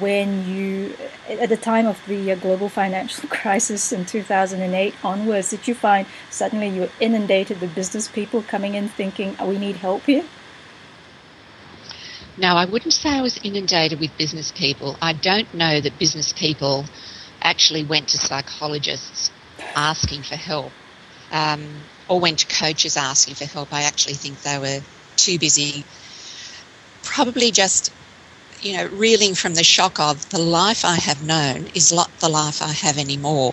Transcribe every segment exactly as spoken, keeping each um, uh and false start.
when you, at the time of the uh, global financial crisis in two thousand eight onwards, did you find suddenly you were inundated with business people coming in thinking, oh, we need help here? No, I wouldn't say I was inundated with business people. I don't know that business people actually went to psychologists asking for help, um, or went to coaches asking for help. I actually think they were too busy, probably just, you know, reeling from the shock of the life I have known is not the life I have anymore.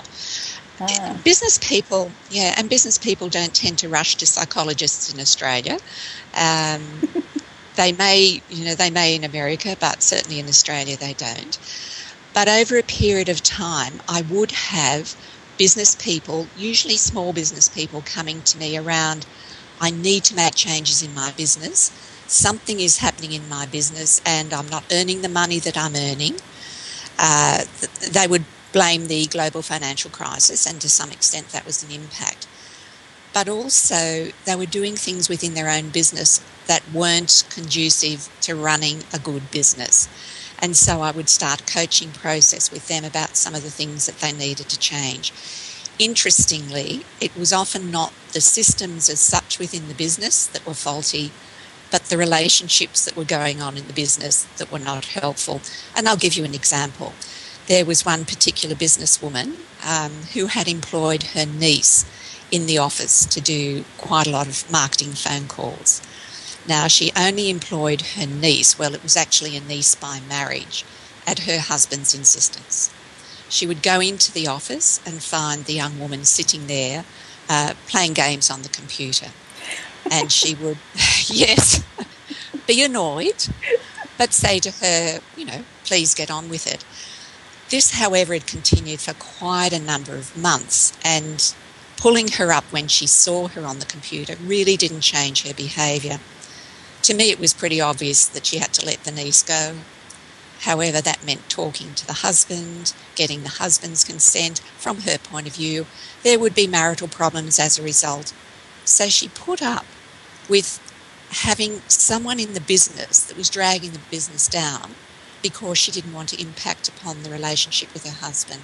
Ah. Business people, yeah, and business people don't tend to rush to psychologists in Australia. Um, they may, you know, they may in America, but certainly in Australia they don't. But over a period of time, I would have business people, usually small business people, coming to me around, I need to make changes in my business. Something is happening in my business and I'm not earning the money that I'm earning. Uh, they would blame the global financial crisis, and to some extent that was an impact. But also they were doing things within their own business that weren't conducive to running a good business. And so I would start a coaching process with them about some of the things that they needed to change. Interestingly, it was often not the systems as such within the business that were faulty, but the relationships that were going on in the business that were not helpful. And I'll give you an example. There was one particular businesswoman um, who had employed her niece in the office to do quite a lot of marketing phone calls. Now, she only employed her niece, well, it was actually a niece by marriage, at her husband's insistence. She would go into the office and find the young woman sitting there uh, playing games on the computer. And she would, yes, be annoyed, but say to her, you know, please get on with it. This, however, had continued for quite a number of months, and pulling her up when she saw her on the computer really didn't change her behaviour. To me, it was pretty obvious that she had to let the niece go. However, that meant talking to the husband, getting the husband's consent. From her point of view, there would be marital problems as a result. So she put up with having someone in the business that was dragging the business down because she didn't want to impact upon the relationship with her husband.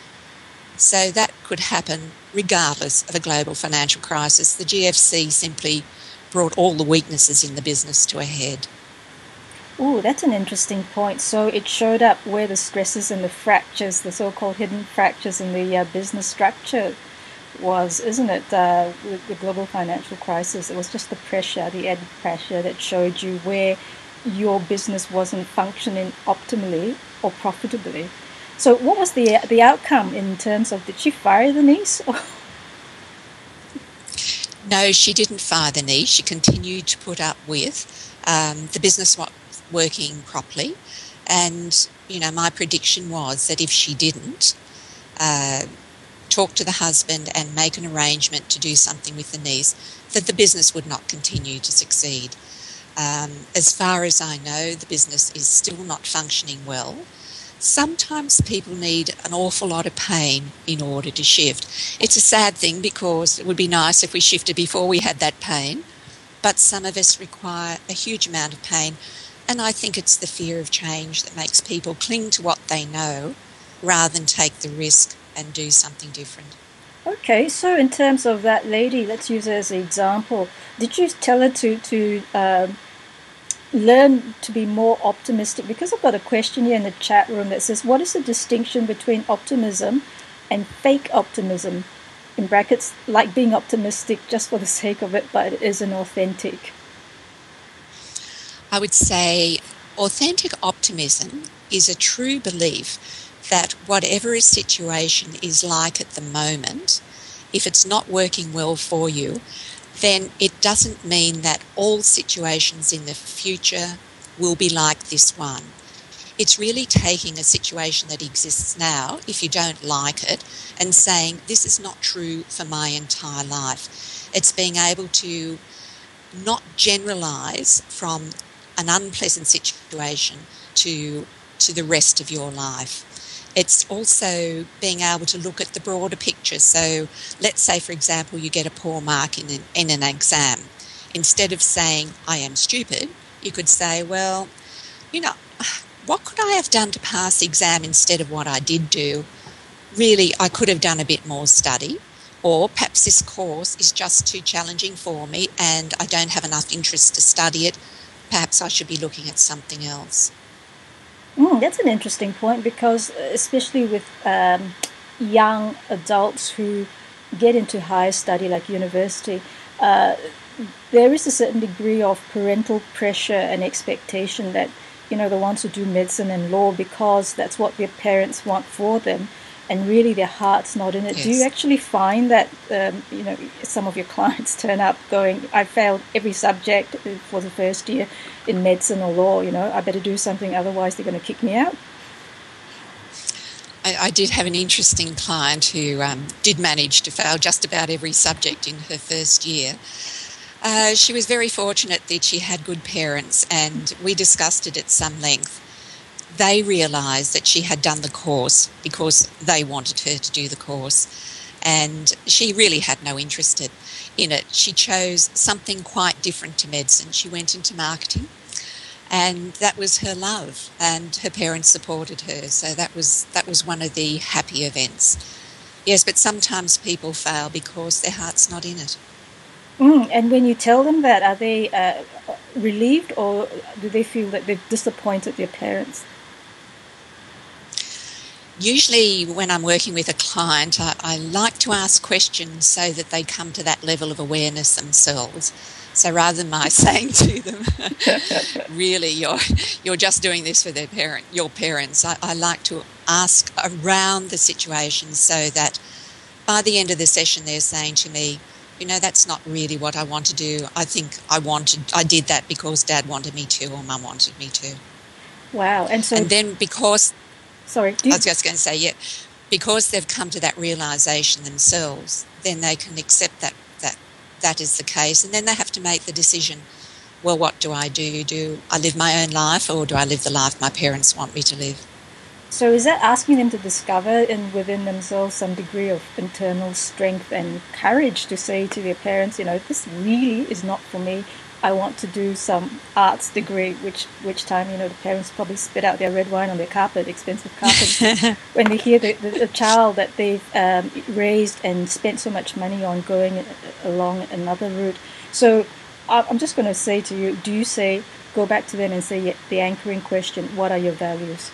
So that could happen regardless of a global financial crisis. The G F C simply brought all the weaknesses in the business to a head. Oh, that's an interesting point. So it showed up where the stresses and the fractures, the so-called hidden fractures in the uh, business structure was, isn't it? Uh, with the global financial crisis, it was just the pressure, the added pressure that showed you where your business wasn't functioning optimally or profitably. So what was the the outcome in terms of, did she fire the niece? No, she didn't fire the niece. She continued to put up with um, the business not working properly. And, you know, my prediction was that if she didn't uh, talk to the husband and make an arrangement to do something with the niece, that the business would not continue to succeed. Um, as far as I know, the business is still not functioning well. Sometimes people need an awful lot of pain in order to shift. It's a sad thing because it would be nice if we shifted before we had that pain, but some of us require a huge amount of pain, and I think it's the fear of change that makes people cling to what they know rather than take the risk and do something different. Okay, so in terms of that lady, let's use her as an example. Did you tell her to, to um, learn to be more optimistic? Because I've got a question here in the chat room that says, what is the distinction between optimism and fake optimism? In brackets, like being optimistic just for the sake of it, but it isn't authentic. I would say authentic optimism is a true belief that whatever a situation is like at the moment, if it's not working well for you, then it doesn't mean that all situations in the future will be like this one. It's really taking a situation that exists now, if you don't like it, and saying, this is not true for my entire life. It's being able to not generalise from an unpleasant situation to, to the rest of your life. It's also being able to look at the broader picture. So let's say, for example, you get a poor mark in an, in an exam. Instead of saying, I am stupid, you could say, well, you know, what could I have done to pass the exam instead of what I did do? Really, I could have done a bit more study, or perhaps this course is just too challenging for me and I don't have enough interest to study it. Perhaps I should be looking at something else. Mm, that's an interesting point because, especially with um, young adults who get into higher study like university, uh, there is a certain degree of parental pressure and expectation that, you know, the ones who do medicine and law because that's what their parents want for them, and really their heart's not in it. Do you Yes. actually find that, um, you know, some of your clients turn up going, I failed every subject for the first year in medicine or law, you know, I better do something, otherwise they're going to kick me out? I, I did have an interesting client who um, did manage to fail just about every subject in her first year. Uh, she was very fortunate that she had good parents, and we discussed it at some length. They realised that she had done the course because they wanted her to do the course, and she really had no interest in it. She chose something quite different to medicine. She went into marketing, and that was her love, and her parents supported her, so that was that was one of the happy events. Yes, but sometimes people fail because their heart's not in it. Mm, and when you tell them that, are they uh, relieved, or do they feel that they've disappointed their parents? Usually when I'm working with a client, I, I like to ask questions so that they come to that level of awareness themselves. So rather than my saying to them, really, you're you're just doing this for their parent, your parents, I, I like to ask around the situation so that by the end of the session they're saying to me, you know, that's not really what I want to do. I think I wanted, I did that because Dad wanted me to or Mum wanted me to. Wow. And so, And then because sorry, do I you, was just going to say, yeah, because they've come to that realisation themselves, then they can accept that that that is the case, and then they have to make the decision. Well, what do I do? Do I live my own life, or do I live the life my parents want me to live? so is that asking them to discover in within themselves some degree of internal strength and courage to say to their parents, you know, this really is not for me. I want to do some arts degree, which which time, you know, the parents probably spit out their red wine on their carpet, expensive carpet, when they hear the, the, the child that they've um, raised and spent so much money on going along another route. So I- I'm just going to say to you, do you say, go back to them and say, yeah, the anchoring question, what are your values?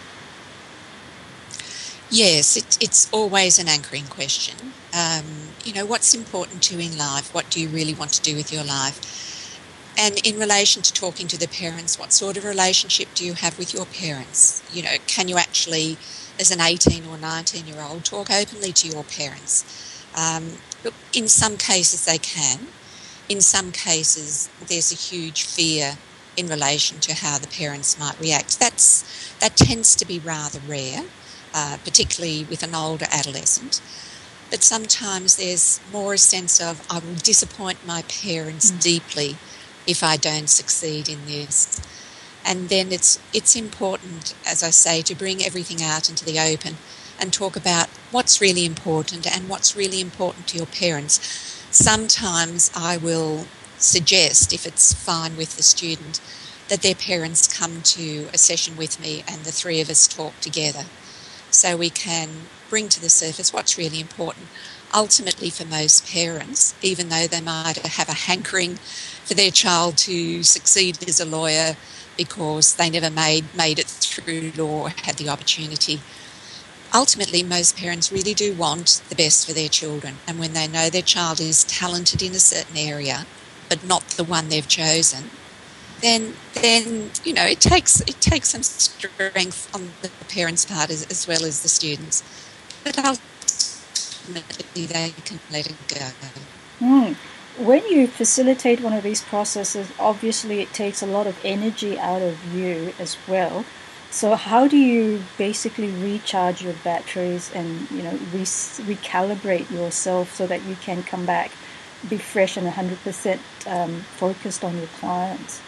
Yes, it, it's always an anchoring question. Um, you know, what's important to you in life? What do you really want to do with your life? And in relation to talking to the parents, what sort of relationship do you have with your parents? You know, can you actually, as an eighteen or nineteen year old, talk openly to your parents? Um, look, in some cases they can. In some cases, there's a huge fear in relation to how the parents might react. That's that tends to be rather rare, uh, particularly with an older adolescent. But sometimes there's more a sense of, I will disappoint my parents Mm. deeply if I don't succeed in this. And then it's it's important, as I say, to bring everything out into the open and talk about what's really important and what's really important to your parents. Sometimes I will suggest, if it's fine with the student, that their parents come to a session with me and the three of us talk together so we can bring to the surface what's really important. Ultimately, for most parents, even though they might have a hankering for their child to succeed as a lawyer because they never made, made it through law, had the opportunity, ultimately most parents really do want the best for their children. And when they know their child is talented in a certain area, but not the one they've chosen, then then you know it takes it takes some strength on the parents' part as, as well as the students. But ultimately they can let it go. Mm. When you facilitate one of these processes, obviously it takes a lot of energy out of you as well. So how do you basically recharge your batteries and, you know, re- recalibrate yourself so that you can come back, be fresh and one hundred percent um, focused on your clients?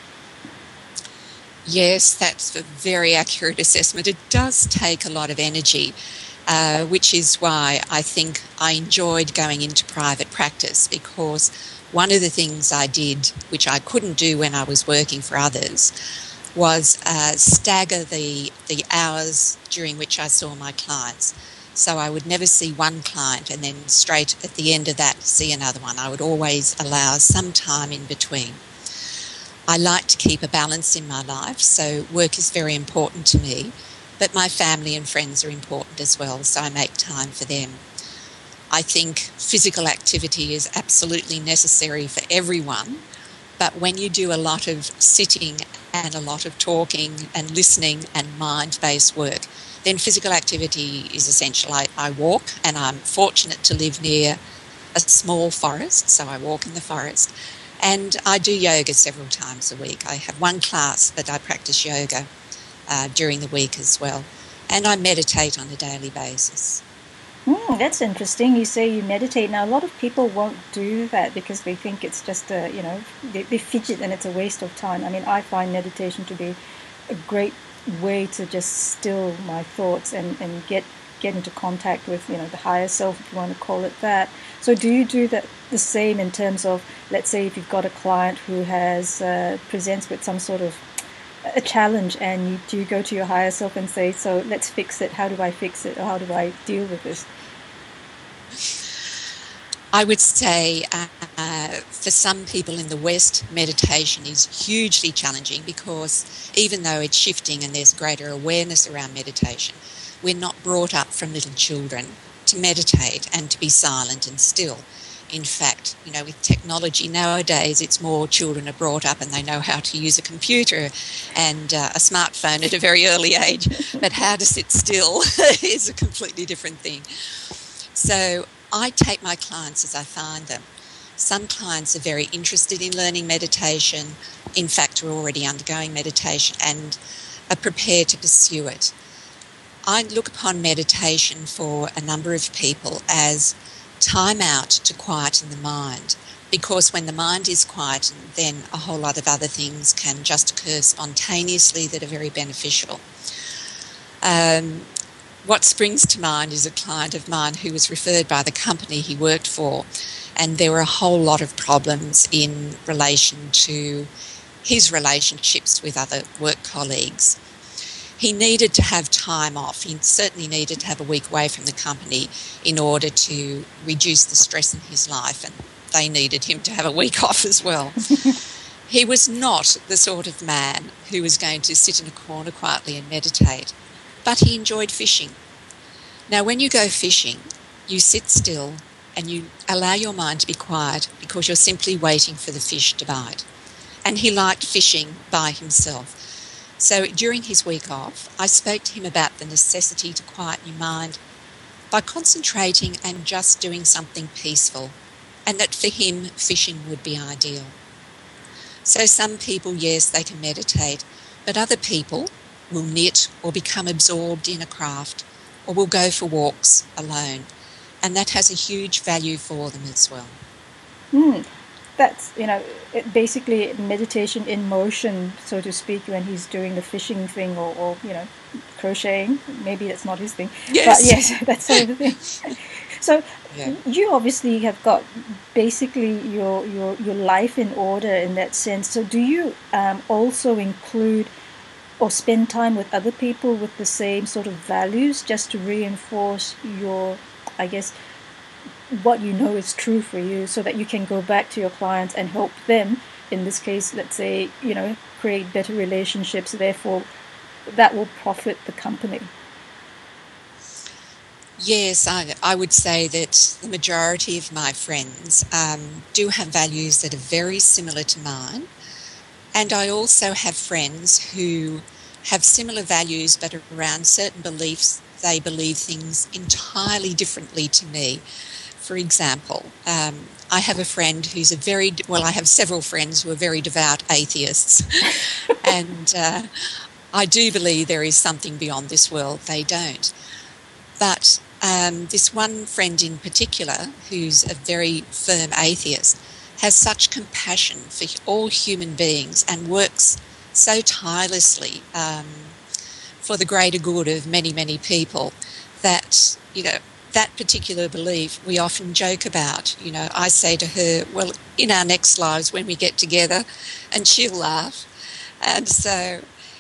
Yes, that's a very accurate assessment. It does take a lot of energy, uh, which is why I think I enjoyed going into private practice, because one of the things I did, which I couldn't do when I was working for others, was uh, stagger the, the hours during which I saw my clients. So I would never see one client and then straight at the end of that see another one. I would always allow some time in between. I like to keep a balance in my life, so work is very important to me, but my family and friends are important as well, so I make time for them. I think physical activity is absolutely necessary for everyone, but when you do a lot of sitting and a lot of talking and listening and mind-based work, then physical activity is essential. I, I walk, and I'm fortunate to live near a small forest, so I walk in the forest, and I do yoga several times a week. I have one class that I practice yoga uh, during the week as well, and I meditate on a daily basis. Mm, that's interesting. You say you meditate. Now, a lot of people won't do that because they think it's just a, you know, they, they fidget and it's a waste of time. I mean, I find meditation to be a great way to just still my thoughts and, and get get into contact with, you know, the higher self, if you want to call it that. So do you do that the same in terms of, let's say if you've got a client who has uh, presents with some sort of a challenge, and you do you go to your higher self and say, so let's fix it, how do I fix it, or how do I deal with this? I would say uh, for some people in the West, meditation is hugely challenging because even though it's shifting and there's greater awareness around meditation, we're not brought up from little children to meditate and to be silent and still. In fact, you know, with technology nowadays, it's more children are brought up and they know how to use a computer and uh, a smartphone at a very early age, but how to sit still is a completely different thing. So I take my clients as I find them. Some clients are very interested in learning meditation, in fact are already undergoing meditation and are prepared to pursue it. I look upon meditation for a number of people as time out to quieten the mind, because when the mind is quietened, then a whole lot of other things can just occur spontaneously that are very beneficial. Um, what springs to mind is a client of mine who was referred by the company he worked for, and there were a whole lot of problems in relation to his relationships with other work colleagues. He needed to have time off. He certainly needed to have a week away from the company in order to reduce the stress in his life, and they needed him to have a week off as well. He was not the sort of man who was going to sit in a corner quietly and meditate, but he enjoyed fishing. Now, when you go fishing, you sit still and you allow your mind to be quiet because you're simply waiting for the fish to bite. And he liked fishing by himself. So during his week off, I spoke to him about the necessity to quiet your mind by concentrating and just doing something peaceful, and that for him, fishing would be ideal. So some people, yes, they can meditate, but other people will knit or become absorbed in a craft or will go for walks alone, and that has a huge value for them as well. Mm. That's, you know, it basically meditation in motion, so to speak, when he's doing the fishing thing or, or you know, crocheting. Maybe that's not his thing. Yes. But yes, that's sort of the thing. So yeah. You obviously have got basically your, your, your life in order in that sense. So do you um, also include or spend time with other people with the same sort of values just to reinforce your, I guess, what you know is true for you, so that you can go back to your clients and help them, in this case, let's say, you know, create better relationships, therefore that will profit the company? Yes, I, I would say that the majority of my friends um, do have values that are very similar to mine, and I also have friends who have similar values but around certain beliefs. They believe things entirely differently to me. For example, um, I have a friend who's a very, well, I have several friends who are very devout atheists. and uh, I do believe there is something beyond this world. They don't. But um, this one friend in particular, who's a very firm atheist, has such compassion for all human beings and works so tirelessly um, for the greater good of many, many people that, you know, that particular belief we often joke about. You know, I say to her, well, in our next lives when we get together, and she'll laugh. And so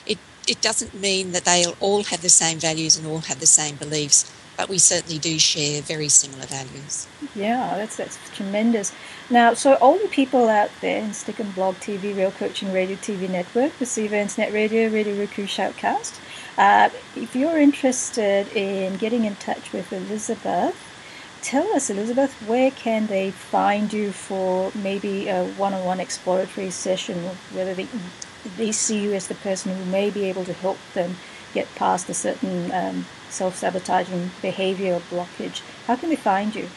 it doesn't mean that they'll all have the same values and all have the same beliefs, but we certainly do share very similar values. Yeah, that's that's tremendous. Now, so all the people out there in Stick and Blog T V, Real Coaching Radio T V Network, Receiver Internet Radio, Radio Roku Shoutcast, uh, if you're interested in getting in touch with Elizabeth, tell us, Elizabeth, where can they find you for maybe a one-on-one exploratory session, whether they, they see you as the person who may be able to help them get past a certain um, self-sabotaging behavior or blockage. How can they find you?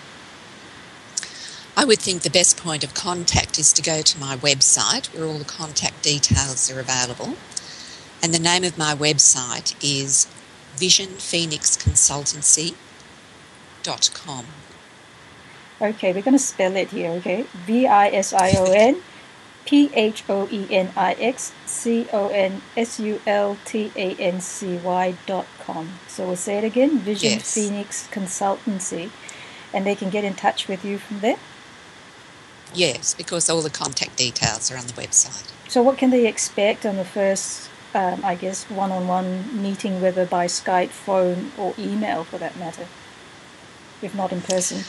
I would think the best point of contact is to go to my website where all the contact details are available. And the name of my website is vision phoenix consultancy dot com. Okay, we're going to spell it here, okay? V I S I O N P H O E N I X C O N S U L T A N C Y dot com. So we'll say it again, Vision yes. Phoenix Consultancy. And they can get in touch with you from there? Yes, because all the contact details are on the website. So what can they expect on the first, um, I guess, one-on-one meeting, whether by Skype, phone, or email for that matter, if not in person?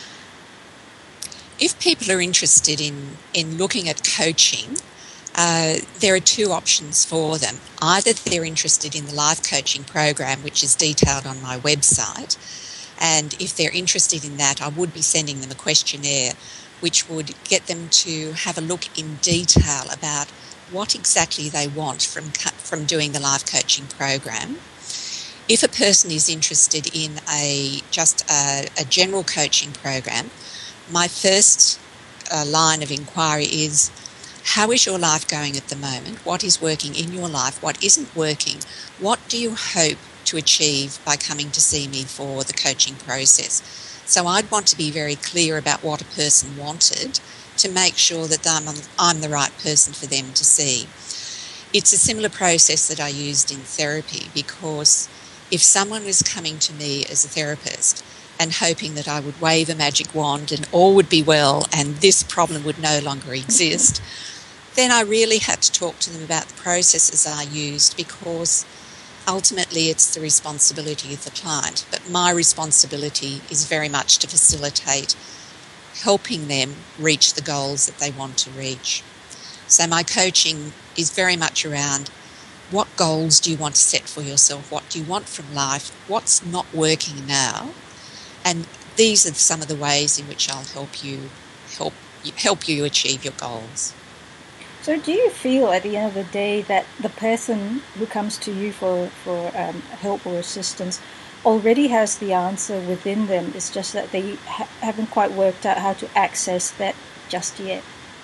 If people are interested in, in looking at coaching, uh, there are two options for them. Either they're interested in the life coaching program, which is detailed on my website, and if they're interested in that, I would be sending them a questionnaire which would get them to have a look in detail about what exactly they want from from doing the life coaching program. If a person is interested in a just a, a general coaching program, my first uh, line of inquiry is, how is your life going at the moment? What is working in your life? What isn't working? What do you hope to achieve by coming to see me for the coaching process? So I'd want to be very clear about what a person wanted to make sure that I'm, I'm the right person for them to see. It's a similar process that I used in therapy, because if someone was coming to me as a therapist and hoping that I would wave a magic wand and all would be well and this problem would no longer exist, then I really had to talk to them about the processes I used, because ultimately it's the responsibility of the client. But my responsibility is very much to facilitate helping them reach the goals that they want to reach. So my coaching is very much around, what goals do you want to set for yourself? What do you want from life? What's not working now? And these are some of the ways in which I'll help you help help you achieve your goals. So do you feel at the end of the day that the person who comes to you for, for um, help or assistance already has the answer within them? It's just that they ha- haven't quite worked out how to access that just yet?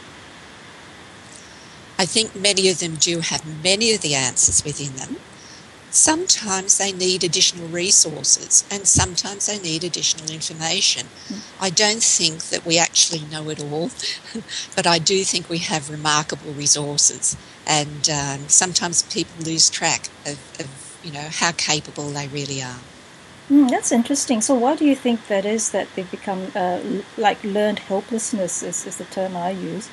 I think many of them do have many of the answers within them. Sometimes they need additional resources and sometimes they need additional information. Mm. I don't think that we actually know it all, but I do think we have remarkable resources, and um, sometimes people lose track of, of you know how capable they really are. Mm, that's interesting. So why do you think that is, that they've become uh, like learned helplessness is, is the term I use?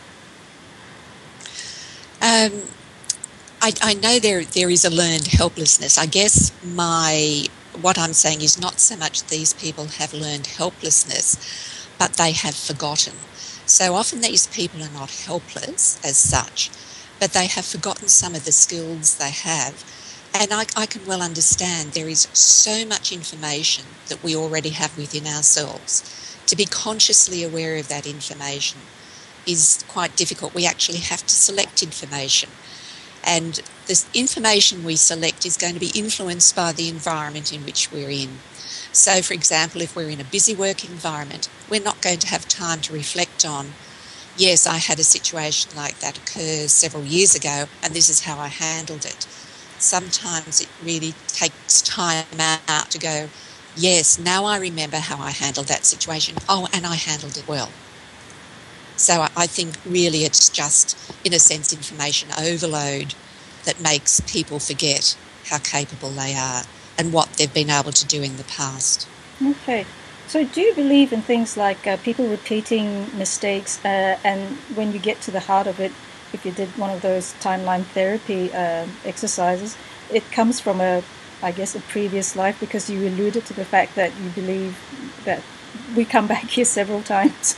Um, I, I know there there is a learned helplessness. I guess my what I'm saying is not so much these people have learned helplessness, but they have forgotten. So often these people are not helpless as such, but they have forgotten some of the skills they have. And I, I can well understand there is so much information that we already have within ourselves. To be consciously aware of that information is quite difficult. We actually have to select information. And this information we select is going to be influenced by the environment in which we're in. So, for example, if we're in a busy work environment, we're not going to have time to reflect on, yes, I had a situation like that occur several years ago, and this is how I handled it. Sometimes it really takes time out to go, yes, now I remember how I handled that situation. Oh, and I handled it well. So I think really it's just, in a sense, information overload that makes people forget how capable they are and what they've been able to do in the past. Okay. So do you believe in things like uh, people repeating mistakes uh, and when you get to the heart of it, if you did one of those timeline therapy uh, exercises, it comes from a, I guess, a previous life, because you alluded to the fact that you believe that we come back here several times.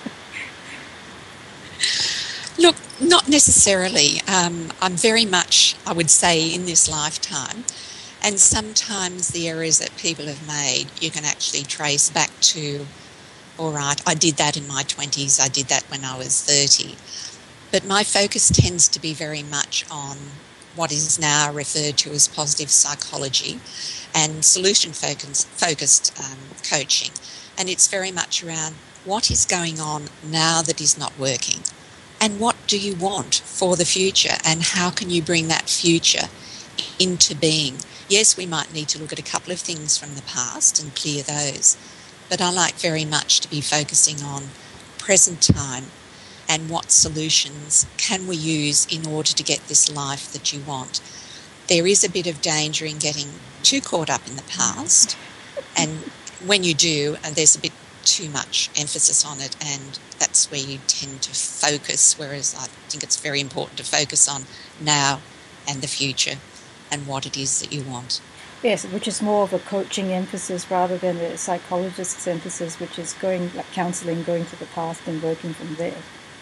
Look, not necessarily. Um, I'm very much, I would say, in this lifetime. And sometimes the errors that people have made, you can actually trace back to, all right, I did that in my twenties, I did that when I was thirty. But my focus tends to be very much on what is now referred to as positive psychology and solution focus, focused um, coaching. And it's very much around what is going on now that is not working, and what do you want for the future, and how can you bring that future into being. Yes, we might need to look at a couple of things from the past and clear those, but I like very much to be focusing on present time and what solutions can we use in order to get this life that you want. There is a bit of danger in getting too caught up in the past, and when you do, and there's a bit too much emphasis on it, and that's where you tend to focus, whereas I think it's very important to focus on now and the future and what it is that you want. Yes, which is more of a coaching emphasis rather than a psychologist's emphasis, which is going, like counseling, going to the past and working from there.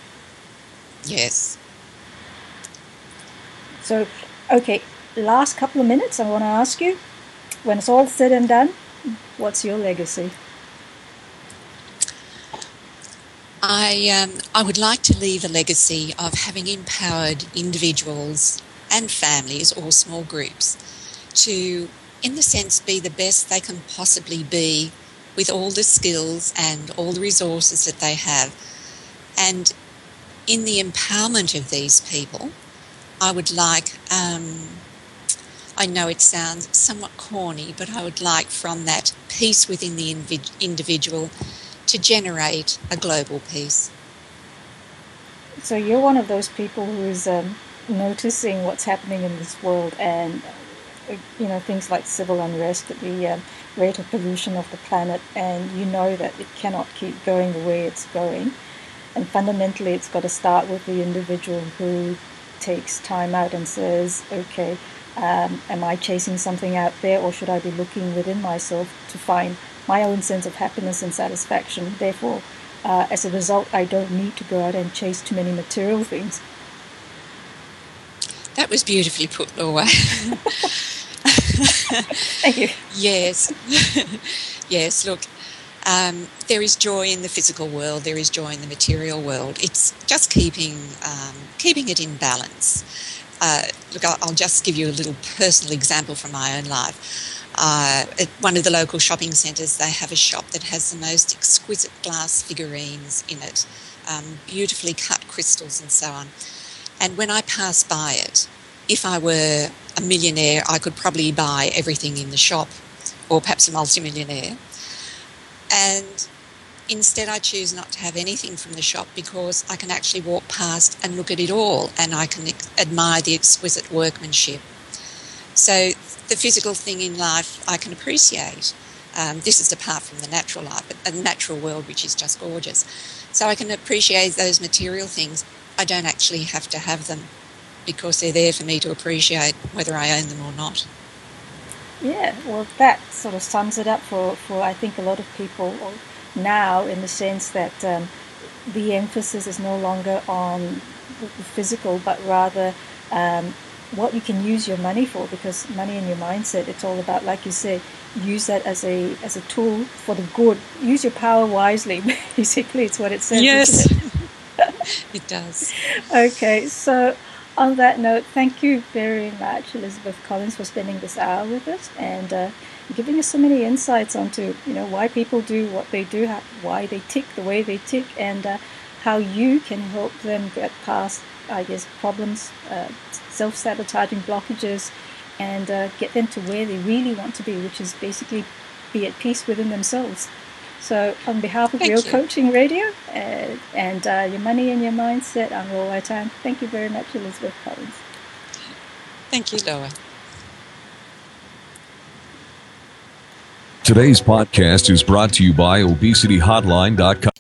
Yes. So, okay, last couple of minutes, I want to ask you, when it's all said and done, what's your legacy? I um, I would like to leave a legacy of having empowered individuals and families or small groups to, in the sense, be the best they can possibly be with all the skills and all the resources that they have. And in the empowerment of these people, I would like, um, I know it sounds somewhat corny, but I would like from that peace within the invi- individual to generate a global peace. So you're one of those people who's um, noticing what's happening in this world, and uh, you know, things like civil unrest, the uh, rate of pollution of the planet, and you know that it cannot keep going the way it's going. And fundamentally, it's got to start with the individual who takes time out and says, okay, um, am I chasing something out there, or should I be looking within myself to find my own sense of happiness and satisfaction? Therefore, uh, as a result, I don't need to go out and chase too many material things. That was beautifully put, Laura. Thank you. Yes. Yes, look, um, there is joy in the physical world, there is joy in the material world. It's just keeping um, keeping it in balance. Uh, look, I'll, I'll just give you a little personal example from my own life. Uh, at one of the local shopping centres, they have a shop that has the most exquisite glass figurines in it, um, beautifully cut crystals and so on. And when I pass by it, if I were a millionaire, I could probably buy everything in the shop, or perhaps a multimillionaire. And instead I choose not to have anything from the shop, because I can actually walk past and look at it all, and I can ex- admire the exquisite workmanship. So the physical thing in life I can appreciate. Um, this is apart from the natural life, but a natural world which is just gorgeous. So I can appreciate those material things. I don't actually have to have them, because they're there for me to appreciate whether I own them or not. Yeah, well, that sort of sums it up for, for I think, a lot of people now, in the sense that um, the emphasis is no longer on the physical, but rather um, what you can use your money for, because money in your mindset, it's all about, like you said, use that as a as a tool for the good. Use your power wisely, basically, it's what it says. Yes, isn't it? It does. Okay, so on that note, thank you very much, Elizabeth Collins, for spending this hour with us and uh, giving us so many insights onto, you know, why people do what they do, how, why they tick the way they tick, and uh, how you can help them get past, I guess, problems, uh, self-sabotaging blockages, and uh, get them to where they really want to be, which is basically be at peace within themselves. So on behalf of Thank Real you. Coaching Radio uh, and uh, Your Money and Your Mindset, I'm Laura Tan. Thank you very much, Elizabeth Collins. Thank you, Laura. Today's podcast is brought to you by obesity hotline dot com.